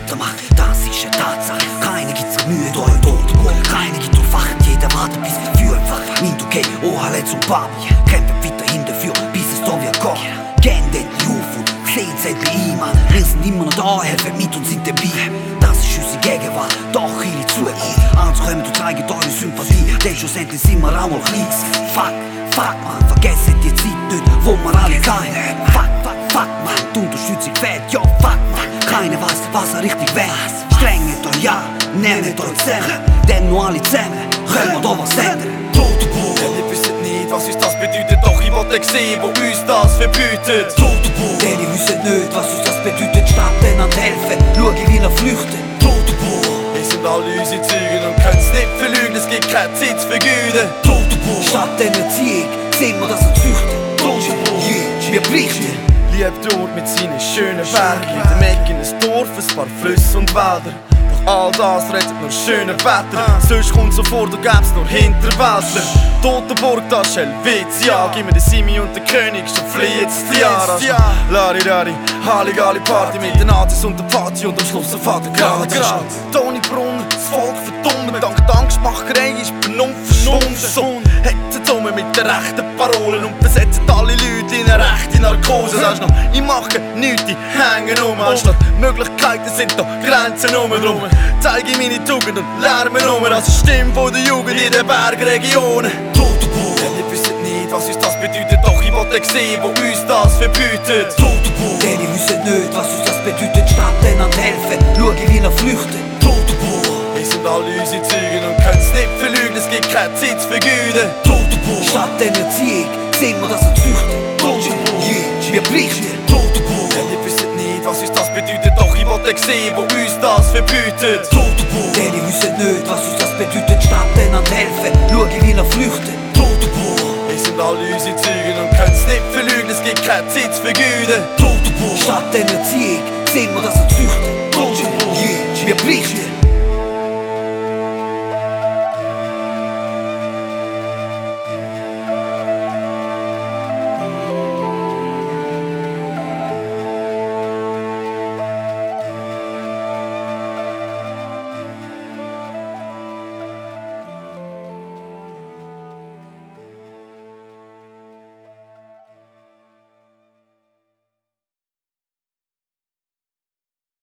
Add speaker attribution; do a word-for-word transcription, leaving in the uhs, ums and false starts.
Speaker 1: weitermachen, das ist eine Tatsache. Keiner gibt sich Mühe, da im Totenbuch. Keiner gibt durchwachen, jeder wartet bis wir führen. Mind okay, oh Alex und Papi kämpfen weiterhin dafür, bis es da wird gehen. Gehen endlich auf und sehen es endlich ein, Mann. Wir sind immer noch da, helfen mit und sind dabei. Das ist unsere Gegenwart, doch ihre Zukunft. Anzukommen, du zeigst eure Sympathie, denn schlussendlich sind wir auch mal klein. Fuck, fuck, man, vergessen die Zeit nicht, wo wir alle gehen. Fuck, fuck, fuck, man, die Unterstützung fehlt, ja, fuck, man. Keiner weiß, was er richtig will. Strengt euch ja, nehmt euch zusammen, denn nur alle zusammen können wir da was ändern. Totenbuch.
Speaker 2: Denn ihr wisst nicht, was uns das bedeutet, doch ich wollte sehen, wo uns das verbietet.
Speaker 1: Totenbuch. Denn ihr wisst nicht, was uns das bedeutet, statt denen zu helfen, schauen wie wir flüchten. Totenbuch.
Speaker 2: Wir sind alle unsere Zeugen und können's nicht verlügen, es gibt keine Zeit zu vergeuden.
Speaker 1: Totenbuch. Statt denen Erziehung sehen wir, dass wir züchten. Totenbuch. Yeah. Wir berichten.
Speaker 2: Liebt Ort mit seinen schönen Bergen, in der Ecke ein Dorf, ein paar Flüsse und Wälder. All das rettet nur schöne Wetter, sonst kommt so vor, du gäb's nur Hinterwäldler. Totenburg, das ist Helvetia, gib mir den Simi und den König, schon flieht's die Jahre. Larirari, Halligalli Party mit den Nazis und der Pfadi und am Schluss ein Vater gerade. Toni Brunner, das Volk verdummt, dank der Angstmacherei ist Vernunft verschwunden. Hetzen zusammen mit den rechten Parolen und besetzen alle Leute in eine rechte Narkose. Sagst noch, ich mache nichts, die hängen um. Anstatt Möglichkeiten sind da Grenzen um drum. Zeige ich meine Tugend und lerne um. Das ist die Stimme von der Jugend in den Bergregionen.
Speaker 1: Totenbuch.
Speaker 2: Denn ihr wisst nicht, was uns das bedeutet, doch ich wollte sehen, wo uns das verbietet.
Speaker 1: Totenbuch. Denn ihr wisst nicht, was uns das bedeutet, statt denen zu helfen, schauen wie wir flüchten. Totenbuch.
Speaker 2: Wir sind alle unsere Zeugen und können's nicht verlügen, es gibt keine Zeit zu vergeuden.
Speaker 1: Totenbuch. Statt denen Erziehung sehen wir, dass wir züchten. Totenbuch. Yeah. Wir berichten. Totenbuch.
Speaker 2: Denn ihr wisst nicht, was uns das bedeutet, doch ich wollte sehen, wo uns das verbietet.
Speaker 1: Totenbuch. Denn ihr wisst nicht, was uns das bedeutet, statt denen zu helfen, schauen wie wir flüchten. Totenbuch.
Speaker 2: Wir sind alle unsere Zeugen und können's nicht verlügen, es gibt keine Zeit zu vergeuden.
Speaker 1: Totenbuch. Statt denen Erziehung sehen wir, dass wir züchten. Totenbuch. Yeah. Wir berichten.